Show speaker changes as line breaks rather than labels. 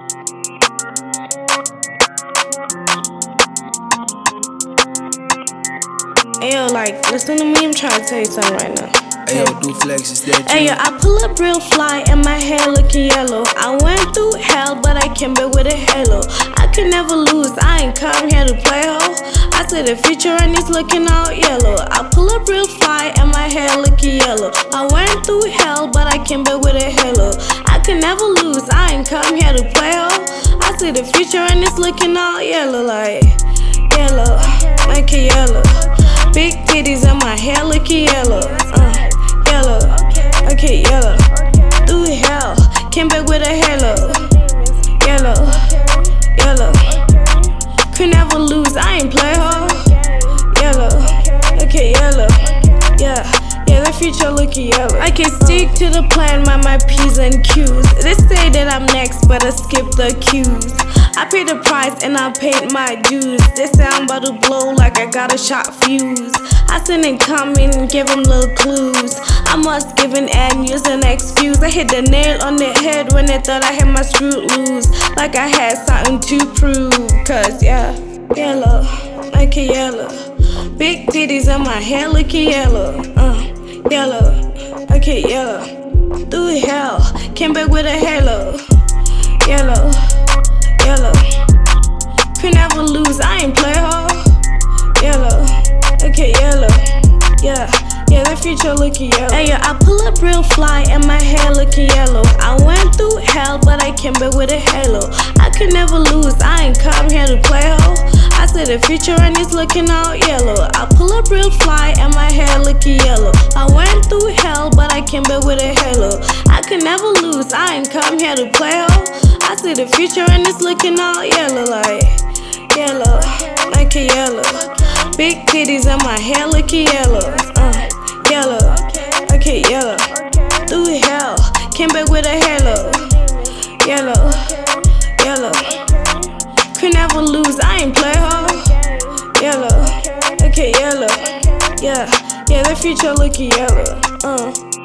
Ayo, like, listen to me, I'm trying to tell you something right now.
Ayo, do flex, is that
Ayo, I pull up real fly and my hair looking yellow. I went through hell, but I came back with a halo. I can never lose, I ain't come here to play ho. I see the future and it's looking all yellow. I pull up real fly and my hair looking yellow. I went through hell, but I came back with a halo. I can never lose, I ain't come here to play ho. I see the future and it's looking all yellow, like yellow, like a yellow. Big titties and my hair looking yellow. Yellow, okay, yellow. Through hell, came back with a halo. Yellow, yellow. Could never lose, I ain't play ho. Yellow, okay, yellow. Yeah, the future looking yellow. I can stick to the plan, my P's and Q's. They say that I'm next, but I skip the Q's. I pay the price and I paid my dues. They say I'm about to blow like I got a shot fuse. I send and come in and give them little clues. I must give an and use an excuse. I hit the nail on the head when they thought I had my screw loose. Like I had something to prove. Cause yeah, yellow, like a yellow. Big titties and my hair looking yellow. Yellow, okay, yellow. Through hell, came back with a halo. Yellow, yellow. Could never lose, I ain't play ho. Yellow, okay, yellow. Yeah, the future looking yellow. Hey, I pull up real fly and my hair looking yellow. I went through hell, but I came back with a halo. I could never lose, I ain't come here to play ho. I see the future and it's looking all yellow. I pull up real fly and my hair looking yellow. I went through hell, but I came back with a halo. I could never lose, I ain't come here to play ho. I see the future and it's looking all yellow, like yellow, like a yellow. Big titties and my hair looking yellow. Yellow, okay, yellow. Through hell, came back with a halo. Yellow, yellow. Could never lose, I ain't play ho. Yellow, okay, yellow. Yeah, the future looking yellow.